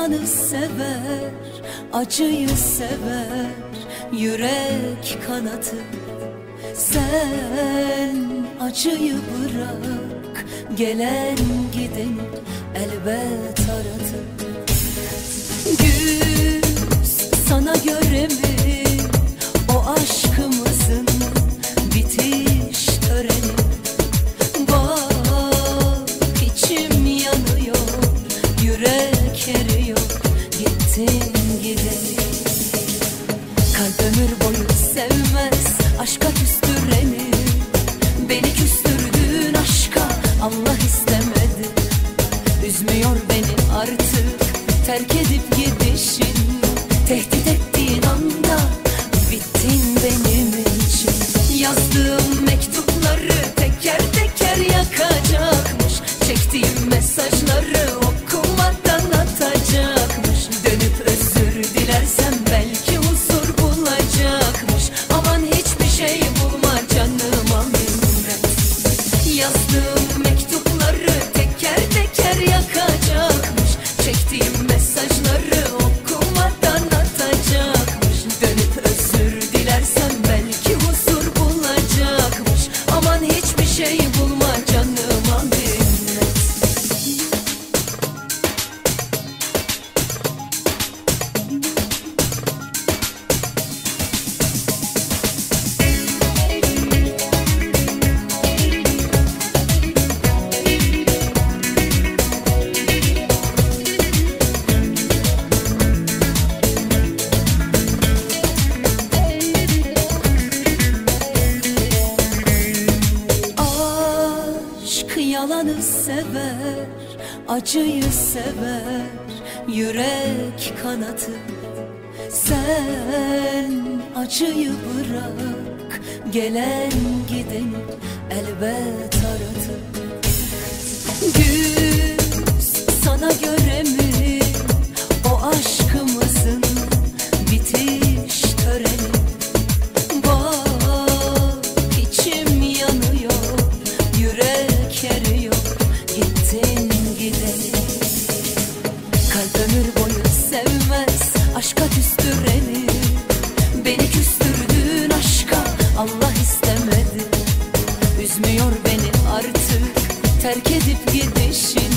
yalanı sever, acıyı sever, yürek kanatı. Sen acıyı bırak, gelen gideni elbet aratır. Güz sana göre mi o aşkımızın bitiş töreni? Bak içim yanıyor, yürek eriyor, gittin gideni. Kalp ömür boyu sevmez aşka küstüreni. Beni küstürdüğün aşka Allah istemedi. Üzmüyor beni artık terk edip gidişin. Tehdit ettiğin anda bittin benim için. Yazdığım mektupları teker teker yakacakmış. Çektiğim mesajları okumadan atacakmış. Dönüp özür dilersem belki huzur bulacakmış. Aman hiçbir şey bulma canıma minnet. Yazdığım mektupları teker teker yakacakmış. Çektiğim mesajları okumadan atacakmış. Dönüp özür dilersem belki huzur bulacakmış. Aman hiçbir şey bulma canıma minnet. Yalanı sever, acıyı sever, yürek kanatı. Sen acıyı bırak, gelen gideni elbet aratır. Güz sana göre mi o aşkımızın bitiş töreni? Bak içim yanıyor, yürek eriyor, gittin gideni. Kalp ömür boyu sevmez aşka küstüreni. Beni küstürdüğün aşka Allah istemedi. Üzmüyor beni artık terk edip gidişin.